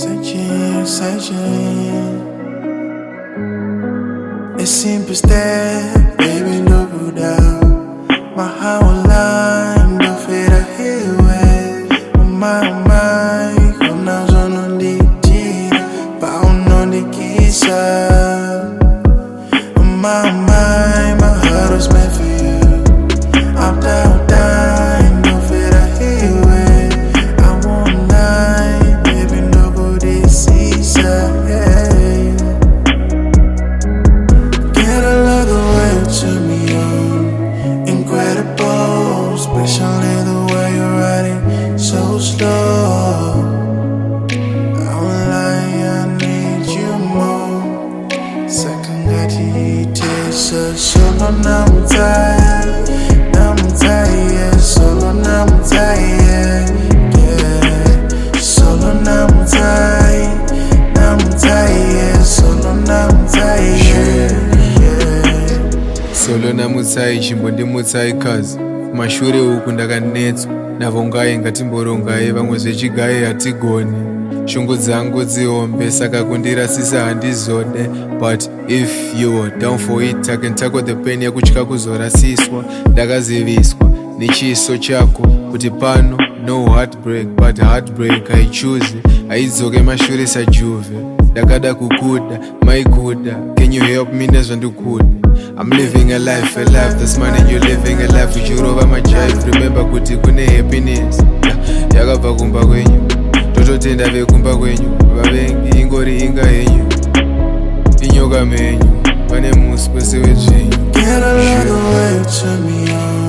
searching. It's simple step, baby, no go down. My whole line, no fit a highway. My come now on the tira, bound on the kisa. My heart was meant for you. I'm down, no fit a highway. I won't lie, baby, nobody sees her. Get a lot of way to me, incredible, especially the way you're riding so slow. I'm like, I need you more. Second got solo now I'm tired, yeah. Solo now I'm tired, yeah. Solo now I'm tired, yeah. Solo now I'm tired, yeah. Solo namutsai chimbo ndimutsai kazi mashure uku ndakanetswa navongai ngatimborongai vamwe zvechigai hatigoni shungu dzangu dzihombe saka kundirasisa handizode but if you're down for it I can tackle the pain yakutya kuzorasiswa ndakaziviswa nechiso chako kuti pano no heartbreak but heartbreak haichuzi haidzoke mashure sajuve ndakada kukuda maikuda can you help me nezvandikuda I'm living a life that's mine and you're living a life uchirova majive remember kuti kune happiness yakabva kumba kwenyu tototenda vekumba kwenyu vavengi ingori inga henyu inyoka menyu pane musi kwese wezvenyu. Get a little way to me,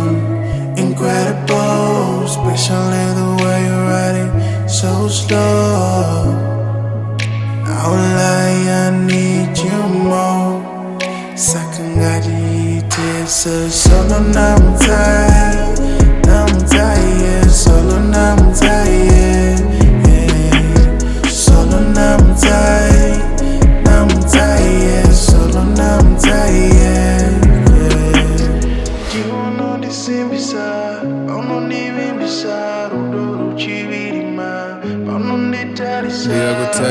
incredible, especially the way you're riding so slow. I won't lie, I need you more. Second got it, solo now I'm tired, yeah. Solo now I'm tired, yeah. Solo now I'm tired, yeah. Solo now I'm tired, yeah. You know this in beside, I'm not even beside. Udoro chivirima, I'm not netarisa.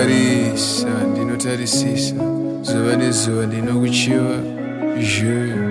Ndinokutarisha, ndinotarisisa zuva nezuva ndinokuchiva je